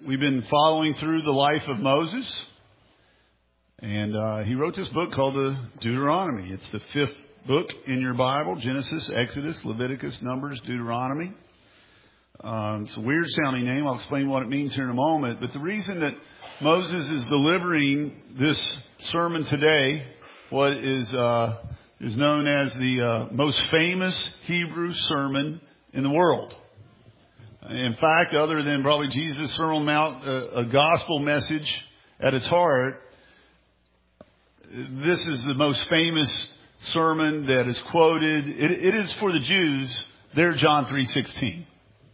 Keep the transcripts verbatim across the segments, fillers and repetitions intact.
We've been following through the life of Moses, and uh, he wrote this book called the Deuteronomy. It's the fifth book in your Bible: Genesis, Exodus, Leviticus, Numbers, Deuteronomy. Um, it's a weird sounding name. I'll explain what it means here in a moment. But the reason that Moses is delivering this sermon today, what is uh, is known as the uh, most famous Hebrew sermon in the world. In fact, other than probably Jesus' Sermon on the Mount, a, a gospel message at its heart, this is the most famous sermon that is quoted. It, it is for the Jews, their John three sixteen.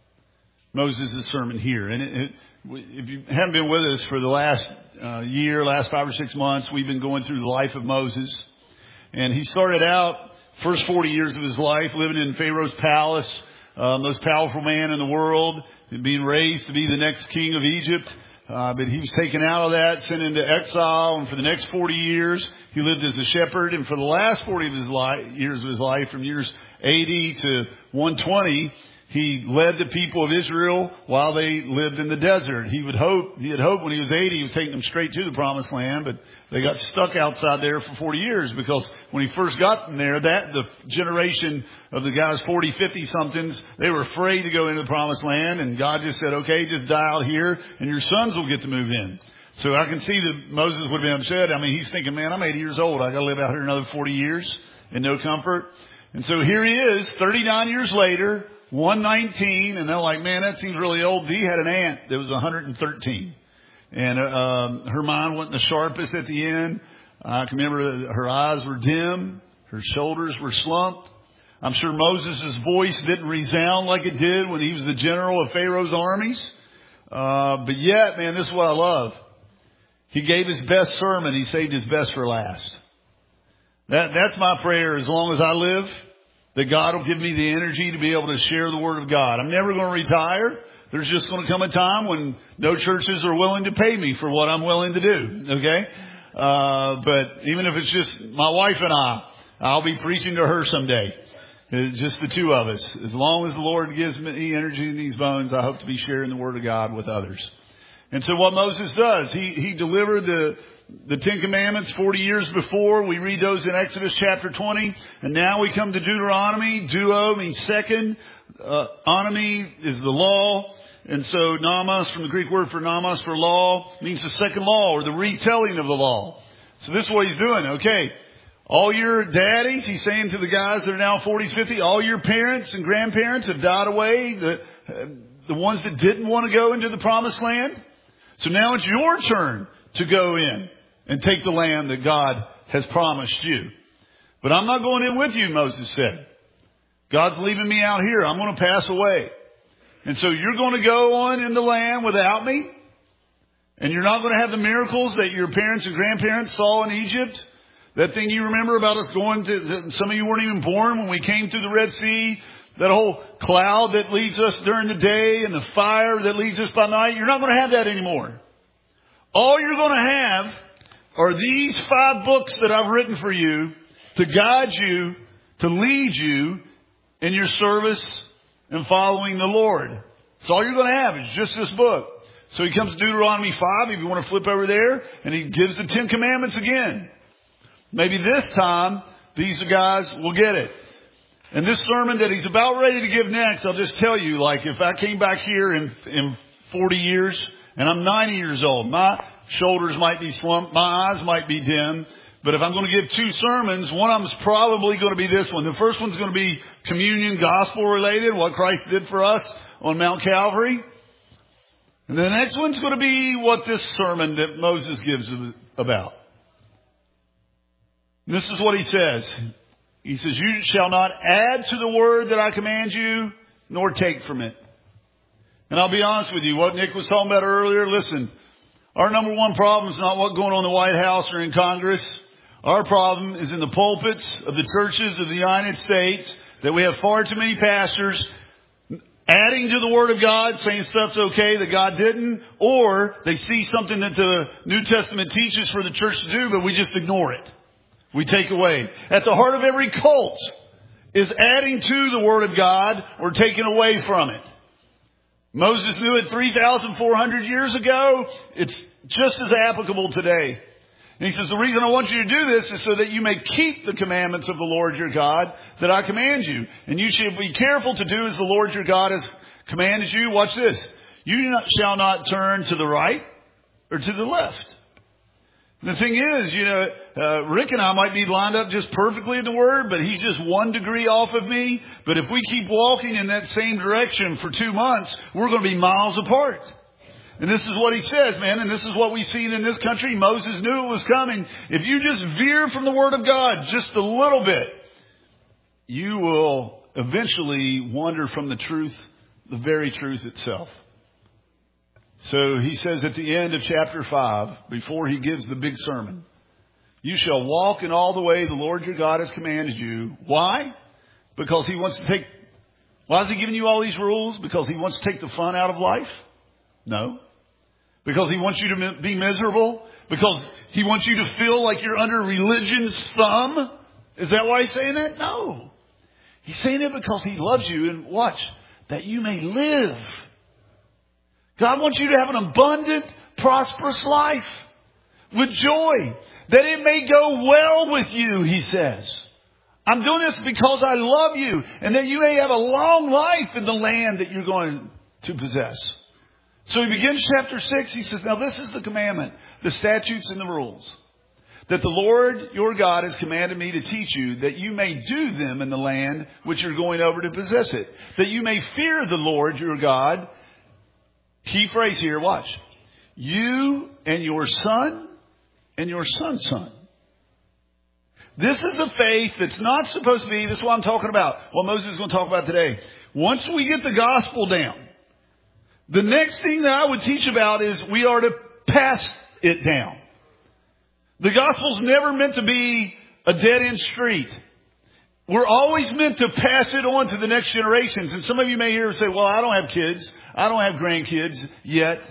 Moses' sermon here. And it, it, if you haven't been with us for the last uh, year, last five or six months, we've been going through the life of Moses. And he started out, first forty years of his life, living in Pharaoh's palace. Uh, most powerful man in the world, being raised to be the next king of Egypt. Uh, but he was taken out of that, sent into exile, and for the next forty years, he lived as a shepherd. And for the last forty of his life, years of his life, from years eighty to one twenty, he led the people of Israel while they lived in the desert. He would hope, he had hoped when he was eighty, he was taking them straight to the promised land, but they got stuck outside there for forty years, because when he first got them there, that, the generation of the guys forty, fifty somethings, they were afraid to go into the promised land, and God just said, okay, just die out here and your sons will get to move in. So I can see that Moses would have been upset. I mean, he's thinking, man, I'm eighty years old. I got to live out here another forty years in no comfort. And so here he is, thirty-nine years later, one nineteen, and they're like, man, that seems really old. Dee had an aunt that was one hundred thirteen. And uh, her mind wasn't the sharpest at the end. I can remember her eyes were dim. Her shoulders were slumped. I'm sure Moses' voice didn't resound like it did when he was the general of Pharaoh's armies. Uh, but yet, man, this is what I love. He gave his best sermon. He saved his best for last. That, that's my prayer as long as I live, that God will give me the energy to be able to share the Word of God. I'm never going to retire. There's just going to come a time when no churches are willing to pay me for what I'm willing to do. Okay? Uh, but even if it's just my wife and I, I'll be preaching to her someday. It's just the two of us. As long as the Lord gives me energy in these bones, I hope to be sharing the Word of God with others. And so what Moses does, he, he delivered the, the Ten Commandments forty years before. We read those in Exodus chapter twenty. And now we come to Deuteronomy. Duo means second. Uh, onomy is the law. And so nomos, from the Greek word for nomos, for law, means the second law or the retelling of the law. So this is what he's doing. Okay. All your daddies, he's saying to the guys that are now forties, fifties, all your parents and grandparents have died away. The, uh, the ones that didn't want to go into the promised land. So now it's your turn to go in and take the land that God has promised you. But I'm not going in with you, Moses said. God's leaving me out here. I'm going to pass away. And so you're going to go on in the land without me. And you're not going to have the miracles that your parents and grandparents saw in Egypt. That thing you remember about us going to, some of you weren't even born when we came through the Red Sea. That whole cloud that leads us during the day and the fire that leads us by night. You're not going to have that anymore. All you're going to have are these five books that I've written for you to guide you, to lead you in your service and following the Lord. That's all you're going to have. It's just this book. So he comes to Deuteronomy five, if you want to flip over there, and he gives the Ten Commandments again. Maybe this time, these guys will get it. And this sermon that he's about ready to give next, I'll just tell you, like if I came back here in, in forty years and I'm ninety years old, my shoulders might be slumped, my eyes might be dim. But if I'm going to give two sermons, one of them is probably going to be this one. The first one's going to be communion, gospel related, what Christ did for us on Mount Calvary. And the next one's going to be what this sermon that Moses gives about. And this is what he says. He says, you shall not add to the word that I command you, nor take from it. And I'll be honest with you, what Nick was talking about earlier, listen, our number one problem is not what's going on in the White House or in Congress. Our problem is in the pulpits of the churches of the United States, that we have far too many pastors adding to the Word of God, saying stuff's okay that God didn't, or they see something that the New Testament teaches for the church to do, but we just ignore it. We take away. At the heart of every cult is adding to the Word of God or taking away from it. Moses knew it three thousand four hundred years ago. It's just as applicable today. And he says, the reason I want you to do this is so that you may keep the commandments of the Lord your God that I command you. And you shall be careful to do as the Lord your God has commanded you. Watch this. You shall not turn to the right or to the left. The thing is, you know, uh, Rick and I might be lined up just perfectly in the Word, but he's just one degree off of me. But if we keep walking in that same direction for two months, we're going to be miles apart. And this is what he says, man, and this is what we've seen in this country. Moses knew it was coming. If you just veer from the Word of God just a little bit, you will eventually wander from the truth, the very truth itself. So he says at the end of chapter five, before he gives the big sermon, you shall walk in all the way the Lord your God has commanded you. Why? Because he wants to take, why is he giving you all these rules? Because he wants to take the fun out of life? No. Because he wants you to be miserable? Because he wants you to feel like you're under religion's thumb? Is that why he's saying that? No. He's saying it because he loves you, and watch, that you may live. God wants you to have an abundant, prosperous life with joy, that it may go well with you, he says. I'm doing this because I love you, and that you may have a long life in the land that you're going to possess. So he begins chapter six. He says, now this is the commandment, the statutes and the rules, that the Lord your God has commanded me to teach you, that you may do them in the land which you're going over to possess it, that you may fear the Lord your God. Key phrase here, watch. You and your son and your son's son. This is a faith that's not supposed to be, this is what I'm talking about, what Moses is going to talk about today. Once we get the gospel down, the next thing that I would teach about is we are to pass it down. The gospel's never meant to be a dead-end street. We're always meant to pass it on to the next generations. And some of you may hear and say, well, I don't have kids. I don't have grandkids yet.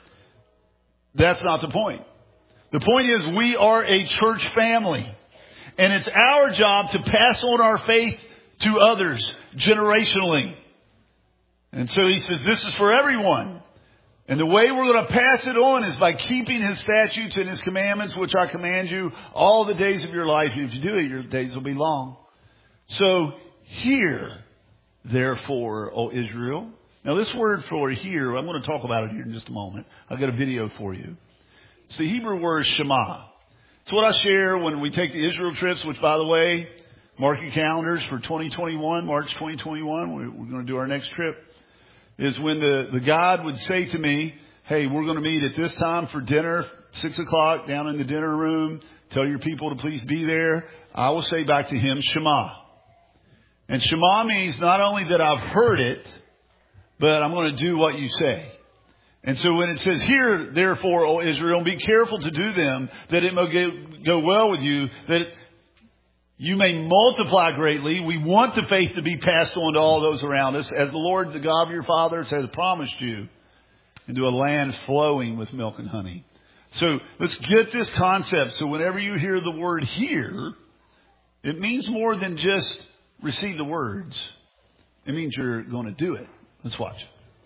That's not the point. The point is we are a church family. And it's our job to pass on our faith to others generationally. And so he says, this is for everyone. And the way we're going to pass it on is by keeping his statutes and his commandments, which I command you all the days of your life. If you do it, your days will be long. So hear, therefore, O Israel. Now this word for hear, I'm going to talk about it here in just a moment. I've got a video for you. It's the Hebrew word Shema. It's what I share when we take the Israel trips, which, by the way, mark your calendars for twenty twenty-one, March twenty twenty-one. We're, we're going to do our next trip. Is when the, the God would say to me, hey, we're going to meet at this time for dinner, six o'clock down in the dinner room. Tell your people to please be there. I will say back to him, Shema. And Shema means not only that I've heard it, but I'm going to do what you say. And so when it says, hear, therefore, O Israel, and be careful to do them, that it may go well with you, that you may multiply greatly. We want the faith to be passed on to all those around us, as the Lord, the God of your fathers, has promised you, into a land flowing with milk and honey. So let's get this concept. So whenever you hear the word hear, it means more than just receive the words. It means you're going to do it. Let's watch.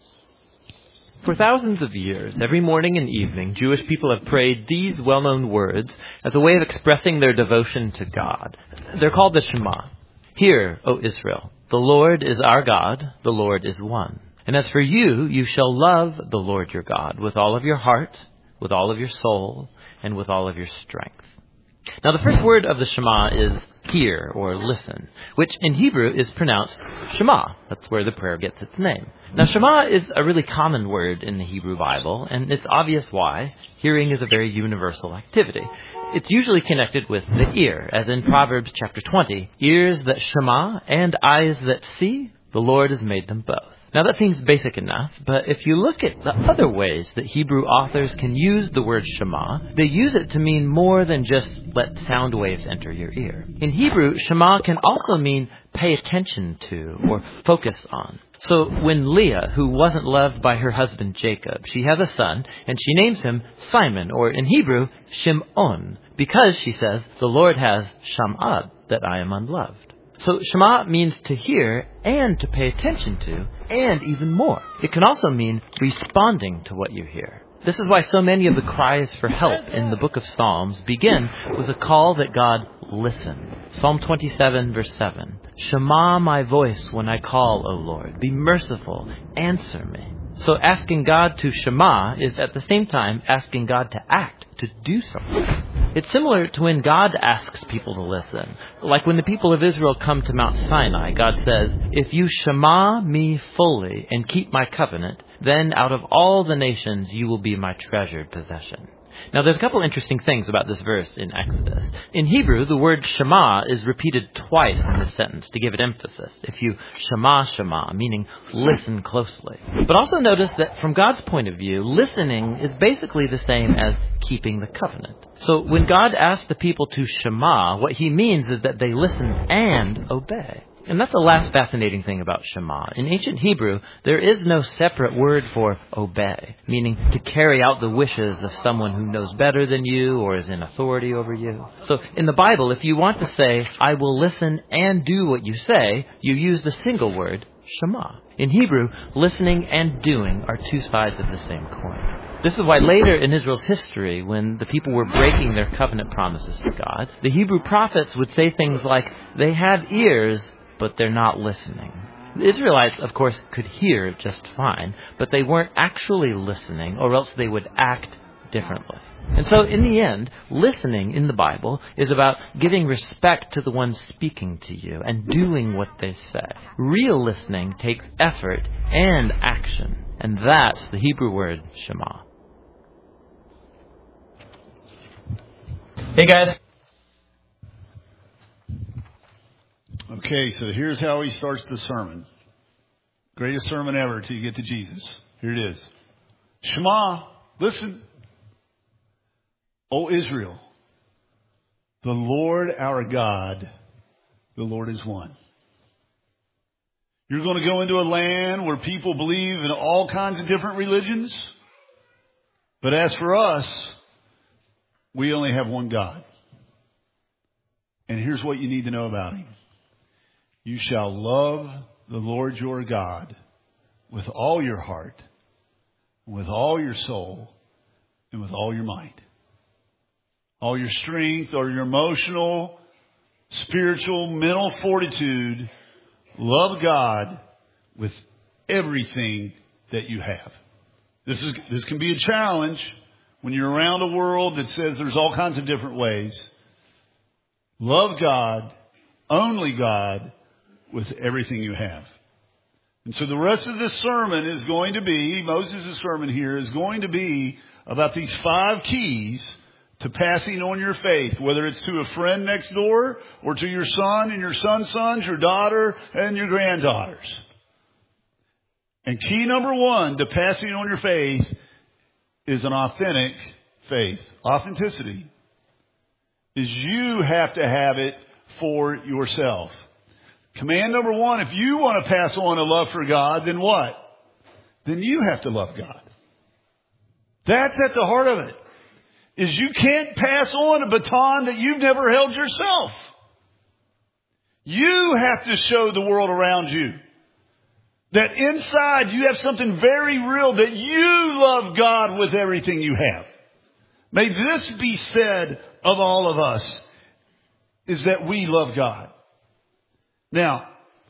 For thousands of years, every morning and evening, Jewish people have prayed these well-known words as a way of expressing their devotion to God. They're called the Shema. Hear, O Israel, the Lord is our God, the Lord is one. And as for you, you shall love the Lord your God with all of your heart, with all of your soul, and with all of your strength. Now, the first word of the Shema is hear or listen, which in Hebrew is pronounced Shema. That's where the prayer gets its name. Now, Shema is a really common word in the Hebrew Bible, and it's obvious why. Hearing is a very universal activity. It's usually connected with the ear, as in Proverbs chapter twenty. Ears that Shema and eyes that see, the Lord has made them both. Now that seems basic enough, but if you look at the other ways that Hebrew authors can use the word Shema, they use it to mean more than just let sound waves enter your ear. In Hebrew, Shema can also mean pay attention to or focus on. So when Leah, who wasn't loved by her husband Jacob, she has a son, and she names him Simon, or in Hebrew, Shim'on, because, she says, the Lord has sham'ad, that I am unloved. So Shema means to hear and to pay attention to, and even more. It can also mean responding to what you hear. This is why so many of the cries for help in the book of Psalms begin with a call that God listen. Psalm twenty-seven, verse seven. Shema my voice when I call, O Lord. Be merciful. Answer me. So asking God to Shema is at the same time asking God to act, to do something. It's similar to when God asks people to listen. Like when the people of Israel come to Mount Sinai, God says, if you Shema me fully and keep my covenant, then out of all the nations you will be my treasured possession. Now there's a couple interesting things about this verse in Exodus. In Hebrew, the word Shema is repeated twice in this sentence to give it emphasis. If you Shema Shema, meaning listen closely. But also notice that from God's point of view, listening is basically the same as keeping the covenant. So when God asks the people to Shema, what he means is that they listen and obey. And that's the last fascinating thing about Shema. In ancient Hebrew, there is no separate word for obey, meaning to carry out the wishes of someone who knows better than you or is in authority over you. So in the Bible, if you want to say, I will listen and do what you say, you use the single word, Shema. In Hebrew, listening and doing are two sides of the same coin. This is why later in Israel's history, when the people were breaking their covenant promises to God, the Hebrew prophets would say things like, they have ears, but they're not listening. The Israelites, of course, could hear just fine, but they weren't actually listening, or else they would act differently. And so, in the end, listening in the Bible is about giving respect to the one speaking to you and doing what they say. Real listening takes effort and action, and that's the Hebrew word Shema. Hey guys. Okay, so here's how he starts the sermon. Greatest sermon ever till you get to Jesus. Here it is. Shema, listen. O Israel, the Lord our God, the Lord is one. You're going to go into a land where people believe in all kinds of different religions. But as for us, we only have one God. And here's what you need to know about him. You shall love the Lord your God with all your heart, with all your soul, and with all your might. All your strength or your emotional, spiritual, mental fortitude. Love God with everything that you have. This is this can be a challenge when you're around a world that says there's all kinds of different ways. Love God, only God, with everything you have. And so the rest of this sermon is going to be, Moses' sermon here is going to be about these five keys to passing on your faith, whether it's to a friend next door or to your son and your son's sons, your daughter and your granddaughters. And key number one to passing on your faith is an authentic faith. Authenticity is you have to have it for yourself. Command number one, if you want to pass on a love for God, then what? Then you have to love God. That's at the heart of it. Is you can't pass on a baton that you've never held yourself. You have to show the world around you that inside you have something very real, that you love God with everything you have. May this be said of all of us, is that we love God. Now,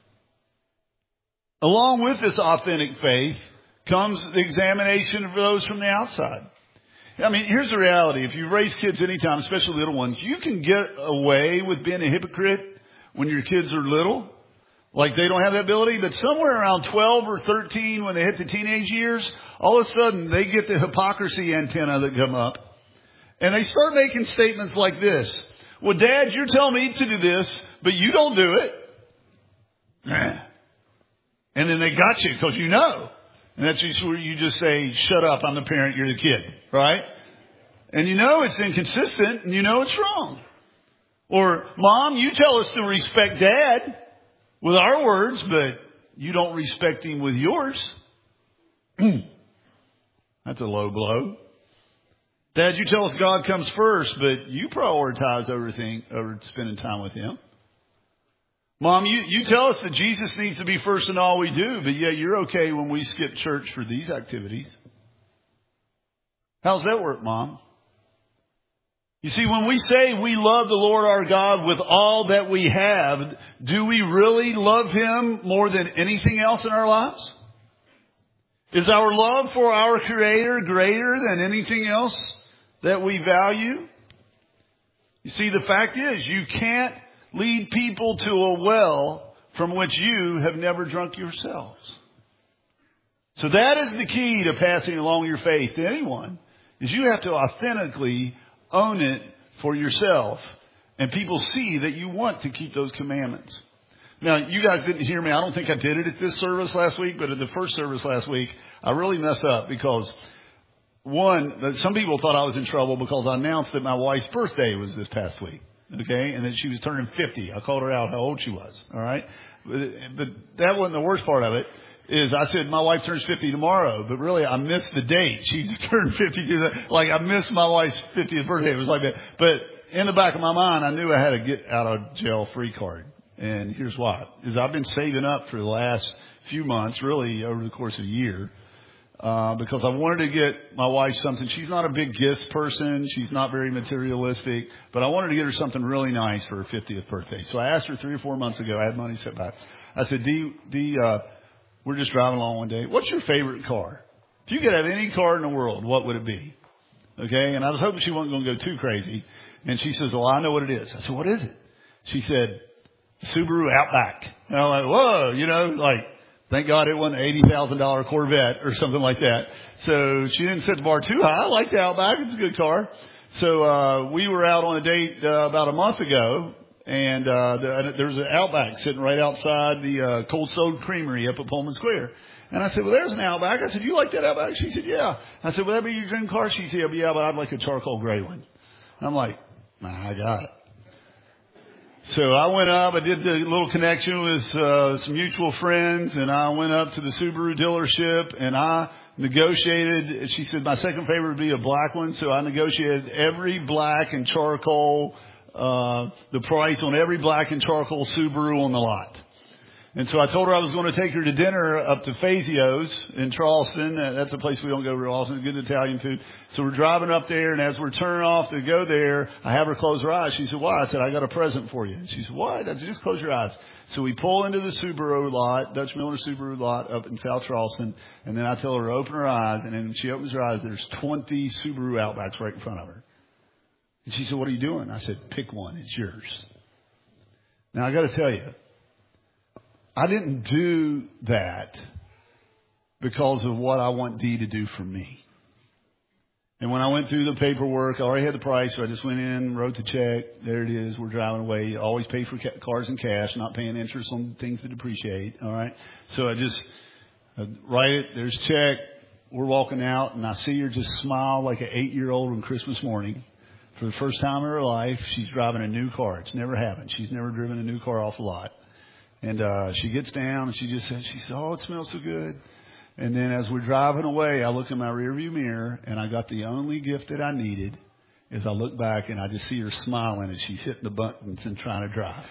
along with this authentic faith comes the examination for those from the outside. I mean, here's the reality. If you raise kids anytime, especially little ones, you can get away with being a hypocrite when your kids are little. Like they don't have that ability. But somewhere around twelve or thirteen, when they hit the teenage years, all of a sudden they get the hypocrisy antenna that come up. And they start making statements like this. Well, Dad, you're telling me to do this, but you don't do it. And then they got you because you know. And that's just where you just say, shut up, I'm the parent, you're the kid. Right? And you know it's inconsistent and you know it's wrong. Or, Mom, you tell us to respect Dad with our words, but you don't respect him with yours. That's a low blow. Dad, you tell us God comes first, but you prioritize everything over spending time with him. Mom, you, you tell us that Jesus needs to be first in all we do, but yet you're okay when we skip church for these activities. How's that work, Mom? You see, when we say we love the Lord our God with all that we have, do we really love Him more than anything else in our lives? Is our love for our Creator greater than anything else that we value? You see, the fact is, you can't lead people to a well from which you have never drunk yourselves. So that is the key to passing along your faith to anyone, is you have to authentically own it for yourself. And people see that you want to keep those commandments. Now, you guys didn't hear me. I don't think I did it at this service last week, but at the first service last week, I really messed up because, one, some people thought I was in trouble because I announced that my wife's birthday was this past week. Okay, and that she was turning fifty. I called her out how old she was. All right, but, but that wasn't the worst part of it. Is I said my wife turns fifty tomorrow, but really I missed the date. She turned fifty. Like I missed my wife's fiftieth birthday. It was like that. But in the back of my mind, I knew I had a get out of jail free card. And here's why: is I've been saving up for the last few months, really over the course of a year. Uh, because I wanted to get my wife something. She's not a big gifts person. She's not very materialistic. But I wanted to get her something really nice for her fiftieth birthday. So I asked her three or four months ago. I had money set back. I said, Dee, Dee, uh, we're just driving along one day. What's your favorite car? If you could have any car in the world, what would it be? Okay. And I was hoping she wasn't going to go too crazy. And she says, well, I know what it is. I said, what is it? She said, Subaru Outback. And I'm like, whoa, you know, like, thank God it wasn't an eighty thousand dollars Corvette or something like that. So she didn't set the bar too high. I like the Outback. It's a good car. So uh we were out on a date uh, about a month ago, and uh there was an Outback sitting right outside the uh Cold Stone Creamery up at Pullman Square. And I said, well, there's an Outback. I said, you like that Outback? She said, yeah. I said, will that be your dream car? She said, yeah, but I'd like a charcoal gray one. I'm like, nah, I got it. So I went up, I did the little connection with uh, some mutual friends, and I went up to the Subaru dealership, and I negotiated. She said my second favorite would be a black one, so I negotiated every black and charcoal, uh, the price on every black and charcoal Subaru on the lot. And so I told her I was going to take her to dinner up to Fazio's in Charleston. That's a place we don't go real often. Good Italian food. So we're driving up there, and as we're turning off to go there, I have her close her eyes. She said, why? I said, I got a present for you. And she said, what? I said, just close your eyes. So we pull into the Subaru lot, Dutch Miller Subaru lot up in South Charleston. And then I tell her to open her eyes. And then she opens her eyes. There's twenty Subaru Outbacks right in front of her. And she said, what are you doing? I said, pick one. It's yours. Now, I got to tell you, I didn't do that because of what I want Dee to do for me. And when I went through the paperwork, I already had the price, so I just went in, wrote the check. There it is. We're driving away. You always pay for ca- cars in cash, not paying interest on things that depreciate. All right. So I just I write it. There's check. We're walking out, and I see her just smile like an eight-year-old on Christmas morning. For the first time in her life, she's driving a new car. It's never happened. She's never driven a new car off the lot. And uh she gets down and she just says, she said, oh, it smells so good. And then as we're driving away, I look in my rearview mirror, and I got the only gift that I needed. As I look back, and I just see her smiling as she's hitting the buttons and trying to drive.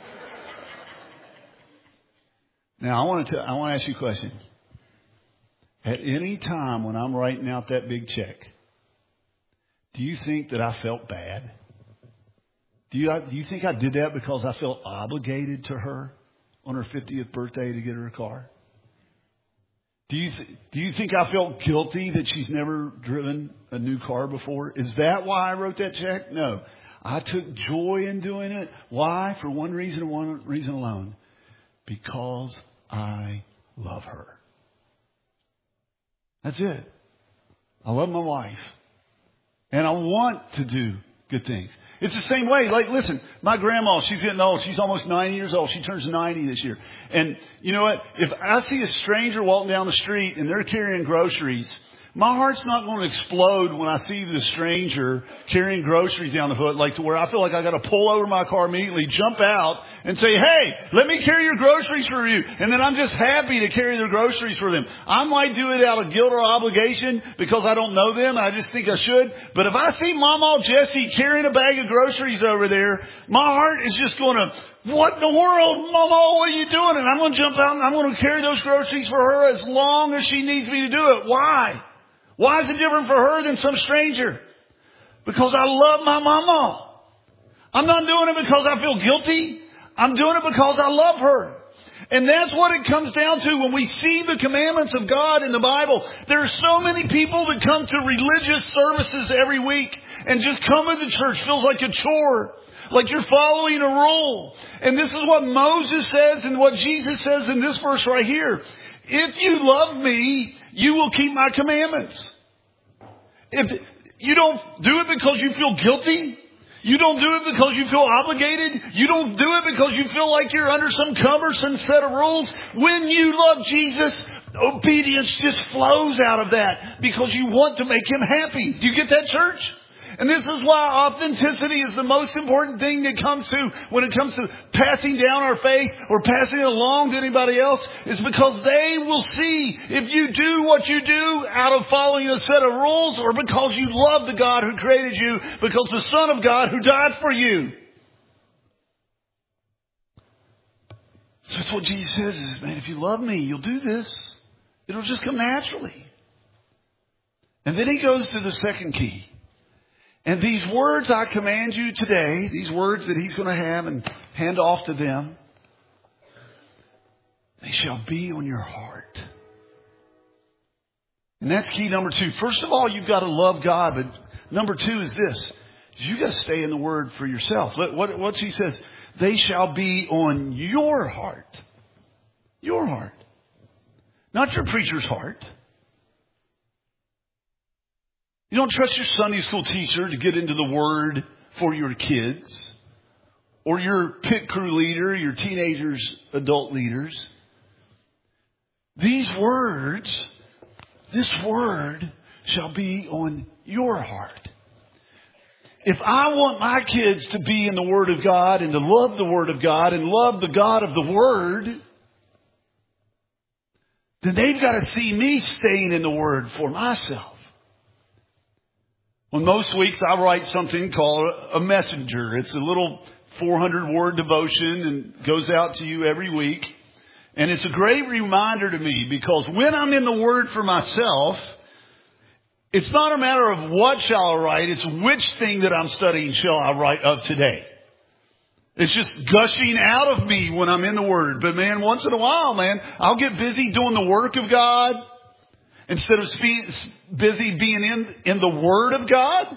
Now, I want to I want to ask you a question. At any time when I'm writing out that big check, do you think that I felt bad? Do you, do you think I did that because I felt obligated to her on her fiftieth birthday to get her a car? Do you th- do you think I felt guilty that she's never driven a new car before? Is that why I wrote that check? No. I took joy in doing it. Why? For one reason and one reason alone. Because I love her. That's it. I love my wife. And I want to do good things. It's the same way. Like, listen, my grandma, she's getting old. She's almost ninety years old. She turns ninety this year. And you know what? If I see a stranger walking down the street and they're carrying groceries, my heart's not going to explode when I see the stranger carrying groceries down the hood, like to where I feel like I got to pull over my car immediately, jump out and say, hey, let me carry your groceries for you. And then I'm just happy to carry their groceries for them. I might do it out of guilt or obligation because I don't know them. I just think I should. But if I see Mama Jessie carrying a bag of groceries over there, my heart is just going to What in the world, Mama, what are you doing? And I'm going to jump out and I'm going to carry those groceries for her as long as she needs me to do it. Why? Why is it different for her than some stranger? Because I love my mama. I'm not doing it because I feel guilty. I'm doing it because I love her. And that's what it comes down to when we see the commandments of God in the Bible. There are so many people that come to religious services every week and just coming to church feels like a chore, like you're following a rule. And this is what Moses says and what Jesus says in this verse right here. If you love me, you will keep my commandments. If you don't do it because you feel guilty, you don't do it because you feel obligated. You don't do it because you feel like you're under some cumbersome set of rules. When you love Jesus, obedience just flows out of that because you want to make him happy. Do you get that, church? And this is why authenticity is the most important thing that comes to when it comes to passing down our faith or passing it along to anybody else, is because they will see if you do what you do out of following a set of rules or because you love the God who created you, because the Son of God who died for you. So that's what Jesus says is, man, if you love me, you'll do this. It'll just come naturally. And then he goes to the second key. And these words I command you today, these words that he's going to have and hand off to them, they shall be on your heart. And that's key number two. First of all, you've got to love God. But number two is this. You've got to stay in the Word for yourself. What, what he says, they shall be on your heart. Your heart. Not your preacher's heart. You don't trust your Sunday school teacher to get into the Word for your kids, or your pit crew leader, your teenagers, adult leaders. These words, this Word shall be on your heart. If I want my kids to be in the Word of God and to love the Word of God and love the God of the Word, then they've got to see me staying in the Word for myself. Well, most weeks I write something called a messenger. It's a little four hundred word devotion and goes out to you every week. And it's a great reminder to me because when I'm in the Word for myself, it's not a matter of what shall I write. It's which thing that I'm studying shall I write of today. It's just gushing out of me when I'm in the Word. But man, once in a while, man, I'll get busy doing the work of God instead of spe- busy being in, in the Word of God.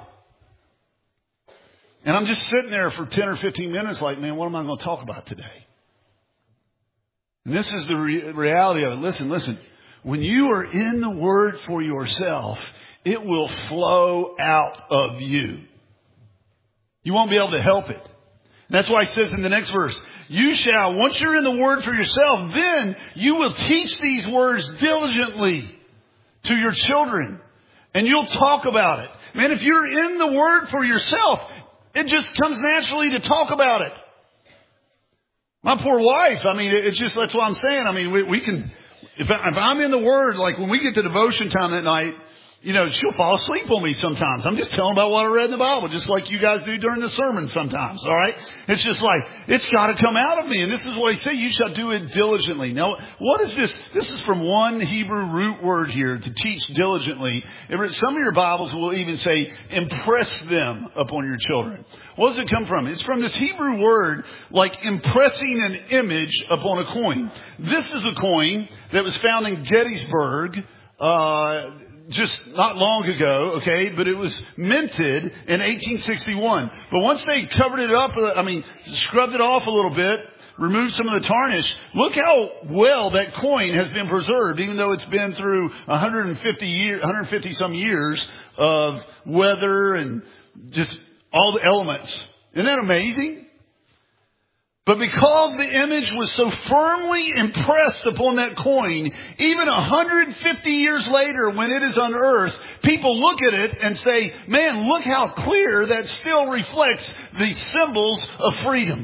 And I'm just sitting there for ten or fifteen minutes like, man, what am I going to talk about today? And this is the re- reality of it. Listen, listen. When you are in the Word for yourself, it will flow out of you. You won't be able to help it. And that's why it says in the next verse, you shall, once you're in the Word for yourself, then you will teach these words diligently to your children. And you'll talk about it. Man, if you're in the Word for yourself, it just comes naturally to talk about it. My poor wife, I mean, it's just, that's what I'm saying. I mean, we, we can, if, I, if I'm in the Word, like when we get to devotion time at night, you know, she'll fall asleep on me sometimes. I'm just telling about what I read in the Bible, just like you guys do during the sermon sometimes, all right? It's just like, it's got to come out of me. And this is what he said, you shall do it diligently. Now, what is this? This is from one Hebrew root word here, to teach diligently. Some of your Bibles will even say, impress them upon your children. What does it come from? It's from this Hebrew word, like impressing an image upon a coin. This is a coin that was found in Gettysburg, uh, just not long ago, okay, but it was minted in eighteen sixty-one. But once they covered it up, I mean, scrubbed it off a little bit, removed some of the tarnish, look how well that coin has been preserved, even though it's been through one hundred fifty years, one hundred fifty some years of weather and just all the elements. Isn't that amazing? But because the image was so firmly impressed upon that coin, even one hundred fifty years later when it is unearthed, people look at it and say, man, look how clear that still reflects the symbols of freedom.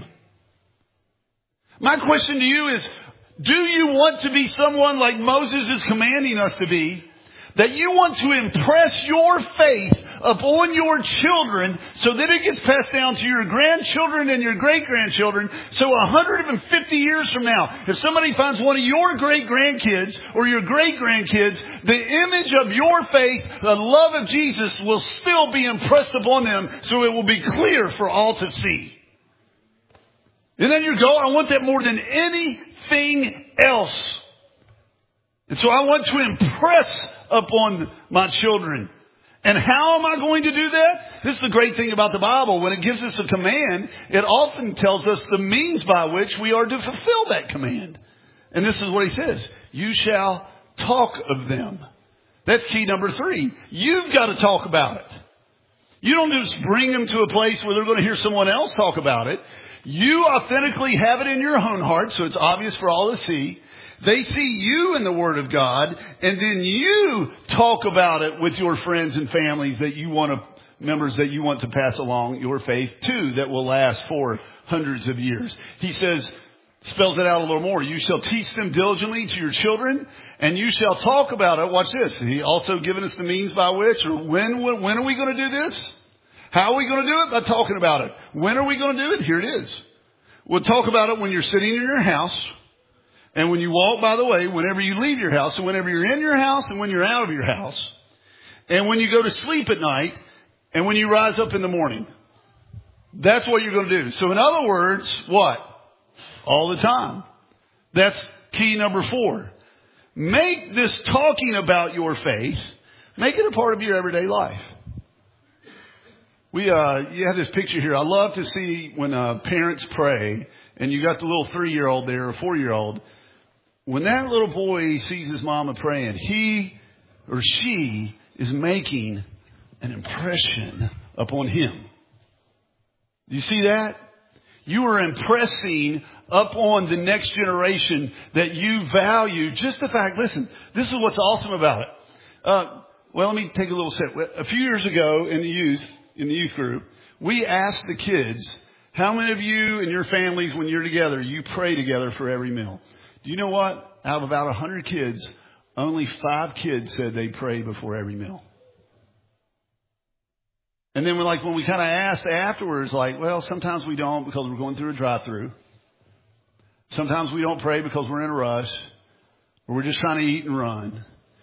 My question to you is, do you want to be someone like Moses is commanding us to be, that you want to impress your faith upon your children so that it gets passed down to your grandchildren and your great-grandchildren. So one hundred fifty years from now, if somebody finds one of your great-grandkids or your great-grandkids, the image of your faith, the love of Jesus, will still be impressed upon them, so it will be clear for all to see. And then you go, I want that more than anything else. And so I want to impress upon my children. And how am I going to do that? This is the great thing about the Bible. When it gives us a command, it often tells us the means by which we are to fulfill that command. And this is what he says. You shall talk of them. That's key number three. You've got to talk about it. You don't just bring them to a place where they're going to hear someone else talk about it. You authentically have it in your own heart, so it's obvious for all to see. They see you in the Word of God, and then you talk about it with your friends and families that you want to, members that you want to pass along your faith to, that will last for hundreds of years. He says, spells it out a little more. You shall teach them diligently to your children, and you shall talk about it. Watch this. He also given us the means by which, or when, when are we going to do this? How are we going to do it? By talking about it. When are we going to do it? Here it is. We'll talk about it when you're sitting in your house. And when you walk by the way, whenever you leave your house, and whenever you're in your house, and when you're out of your house, and when you go to sleep at night, and when you rise up in the morning. That's what you're going to do. So in other words, what? All the time. That's key number four. Make this talking about your faith, make it a part of your everyday life. We, uh, you have this picture here. I love to see when uh, parents pray, and you got the little three-year-old there, or four-year-old. When that little boy sees his mama praying, he or she is making an impression upon him. Do you see that? You are impressing upon the next generation that you value just the fact, listen, this is what's awesome about it. Uh, well, let me take a little step. A few years ago in the youth, in the youth group, we asked the kids, how many of you and your families, when you're together, you pray together for every meal? Do you know what? Out of about one hundred kids, only five kids said they pray before every meal. And then we're like, when we kind of asked afterwards, like, well, sometimes we don't because we're going through a drive-through. Sometimes we don't pray because we're in a rush, or we're just trying to eat and run.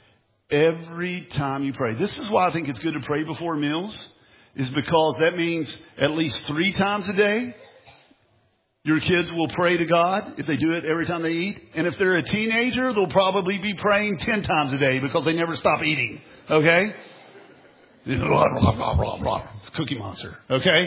Every time you pray. This is why I think it's good to pray before meals, is because that means at least three times a day, your kids will pray to God if they do it every time they eat. And if they're a teenager, they'll probably be praying ten times a day because they never stop eating. Okay? Blah, blah, blah, blah, blah. It's Cookie Monster. Okay?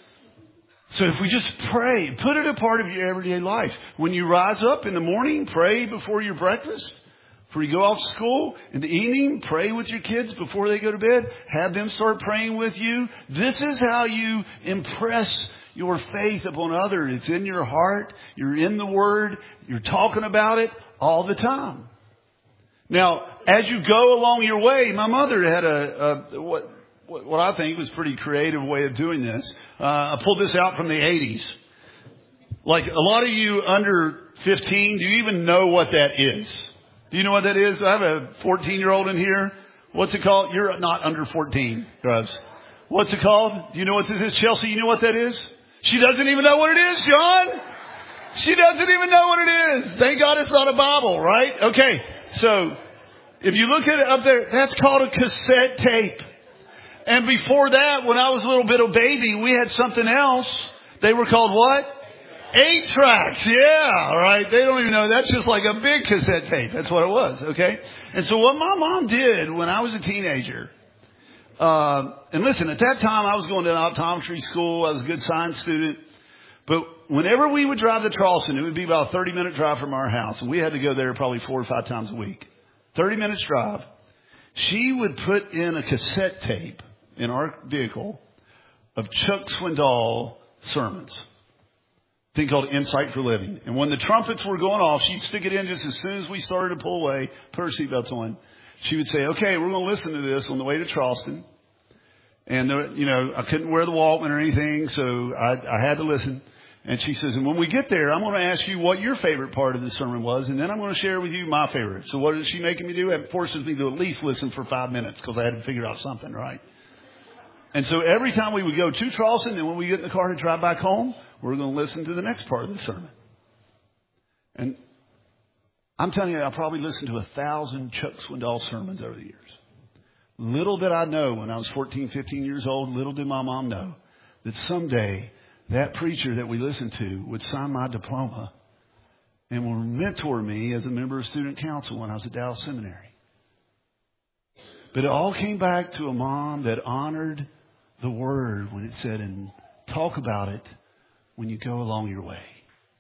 So if we just pray, put it a part of your everyday life. When you rise up in the morning, pray before your breakfast. Before you go off to school, in the evening, pray with your kids before they go to bed. Have them start praying with you. This is how you impress your faith upon others. It's in your heart. You're in the Word. You're talking about it all the time. Now, as you go along your way, my mother had a, a what, what I think was a pretty creative way of doing this. Uh, I pulled this out from the eighties. Like a lot of you under fifteen, do you even know what that is? Do you know what that is? I have a fourteen-year-old in here. What's it called? You're not under fourteen, Grubbs. What's it called? Do you know what this is? Chelsea, you know what that is? She doesn't even know what it is, John. She doesn't even know what it is. Thank God it's not a Bible, right? Okay, so if you look at it up there, that's called a cassette tape. And before that, when I was a little bit of baby, we had something else. They were called what? Eight tracks, yeah, right. They don't even know. That's just like a big cassette tape. That's what it was, okay? And so what my mom did when I was a teenager, uh, and listen, at that time I was going to an optometry school. I was a good science student. But whenever we would drive to Charleston, it would be about a thirty minute drive from our house. And we had to go there probably four or five times a week. thirty minutes drive. She would put in a cassette tape in our vehicle of Chuck Swindoll sermons. Thing called Insight for Living. And when the trumpets were going off, she'd stick it in just as soon as we started to pull away, put her seatbelts on. She would say, okay, we're going to listen to this on the way to Charleston. And, there, you know, I couldn't wear the Walkman or anything, so I, I had to listen. And she says, and when we get there, I'm going to ask you what your favorite part of the sermon was, and then I'm going to share with you my favorite. So what is she making me do? It forces me to at least listen for five minutes because I had to figure out something, right? And so every time we would go to Charleston, and when we get in the car to drive back home, we're going to listen to the next part of the sermon. And I'm telling you, I probably listened to a thousand Chuck Swindoll sermons over the years. Little did I know when I was fourteen, fifteen years old, little did my mom know that someday that preacher that we listened to would sign my diploma and will mentor me as a member of student council when I was at Dallas Seminary. But it all came back to a mom that honored the word when it said, and talk about it when you go along your way.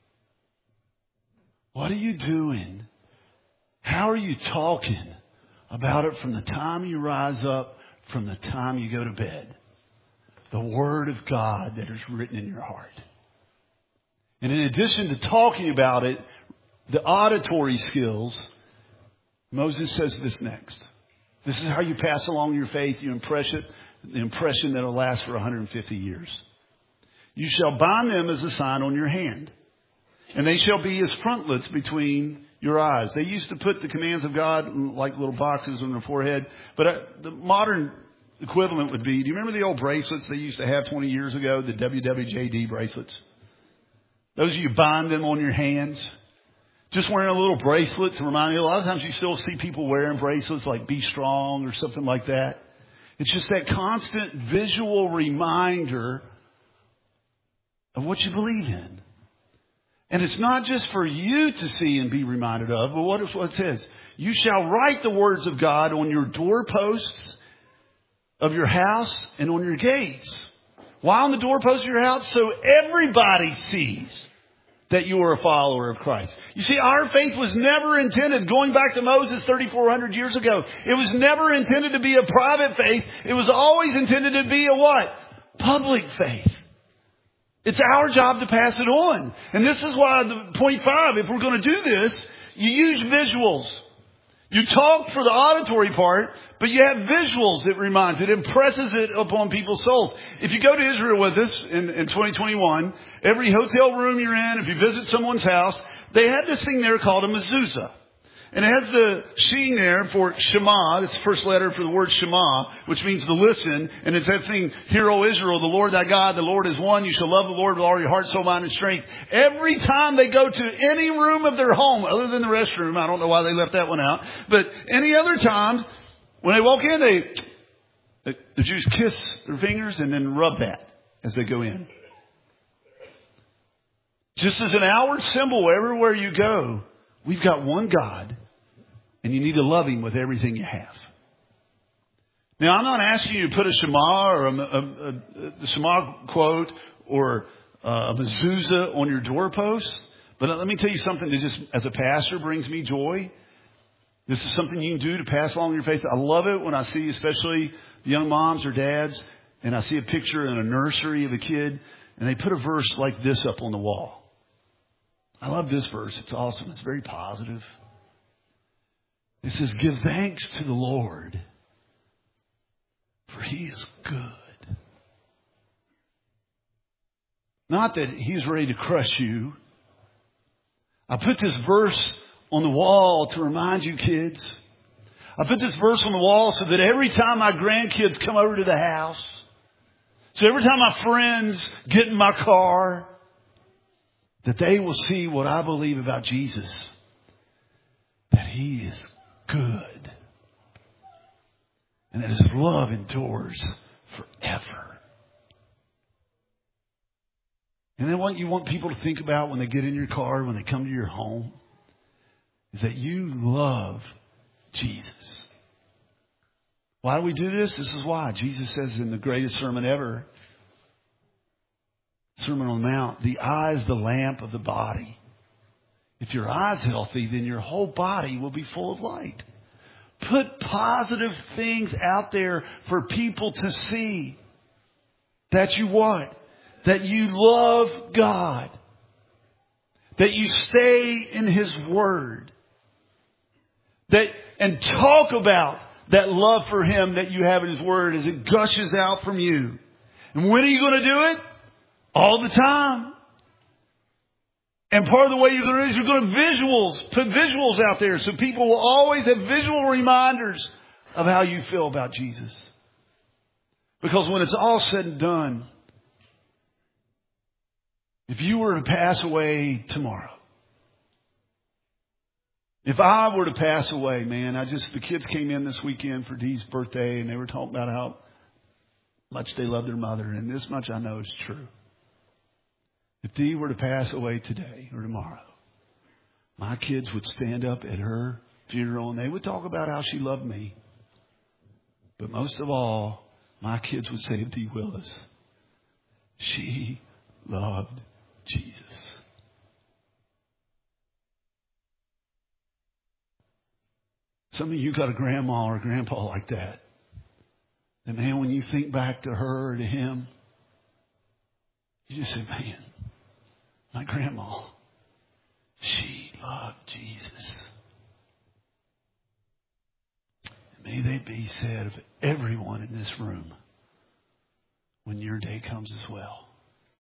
What are you doing? How are you talking about it from the time you rise up, from the time you go to bed? The Word of God that is written in your heart. And in addition to talking about it, the auditory skills, Moses says this next. This is how you pass along your faith. You impress it, the impression that will last for one hundred fifty years. You shall bind them as a sign on your hand, and they shall be as frontlets between your eyes. They used to put the commands of God like little boxes on their forehead, but uh, the modern equivalent would be, do you remember the old bracelets they used to have twenty years ago, the W W J D bracelets? Those you bind them on your hands. Just wearing a little bracelet to remind you. A lot of times you still see people wearing bracelets like Be Strong or something like that. It's just that constant visual reminder of what you believe in. And it's not just for you to see and be reminded of, but what it says? You shall write the words of God on your doorposts of your house and on your gates. Why on the doorposts of your house? So everybody sees that you are a follower of Christ. You see, our faith was never intended, going back to Moses thirty-four hundred years ago, it was never intended to be a private faith. It was always intended to be a what? Public faith. It's our job to pass it on. And this is why the point five, if we're going to do this, you use visuals. You talk for the auditory part, but you have visuals that remind, it impresses it upon people's souls. If you go to Israel with us in, in twenty twenty-one, every hotel room you're in, if you visit someone's house, they have this thing there called a mezuzah. And it has the sheen there for Shema. It's the first letter for the word Shema, which means to listen. And it's that thing, Hear, O Israel, the Lord thy God, the Lord is one. You shall love the Lord with all your heart, soul, mind, and strength. Every time they go to any room of their home, other than the restroom, I don't know why they left that one out, but any other time, when they walk in, they, the Jews kiss their fingers and then rub that as they go in. Just as an outward symbol everywhere you go, we've got one God, and you need to love Him with everything you have. Now, I'm not asking you to put a Shema or a, a, a, a Shema quote or a mezuzah on your doorpost, but let me tell you something that just, as a pastor, brings me joy. This is something you can do to pass along your faith. I love it when I see, especially the young moms or dads, and I see a picture in a nursery of a kid, and they put a verse like this up on the wall. I love this verse. It's awesome. It's very positive. It says, give thanks to the Lord, for He is good. Not that He's ready to crush you. I put this verse on the wall to remind you kids. I put this verse on the wall so that every time my grandkids come over to the house, so every time my friends get in my car, that they will see what I believe about Jesus. That He is good. And that His love endures forever. And then what you want people to think about when they get in your car, when they come to your home, is that you love Jesus. Why do we do this? This is why. Jesus says in the greatest sermon ever, Sermon on the Mount, the eye is the lamp of the body. If your eye's healthy, then your whole body will be full of light. Put positive things out there for people to see. That you what? That you love God. That you stay in His Word. That, and talk about that love for Him that you have in His Word as it gushes out from you. And when are you going to do it? All the time. And part of the way you're going to do is you're going to visuals, put visuals out there so people will always have visual reminders of how you feel about Jesus. Because when it's all said and done, if you were to pass away tomorrow, if I were to pass away, man, I just, the kids came in this weekend for Dee's birthday and they were talking about how much they love their mother. And this much I know is true. If Dee were to pass away today or tomorrow, my kids would stand up at her funeral and they would talk about how she loved me. But most of all, my kids would say of Dee Willis, she loved Jesus. Some of you got a grandma or a grandpa like that. And man, when you think back to her or to him, you just say, man, my grandma, she loved Jesus. May they be said of everyone in this room when your day comes as well.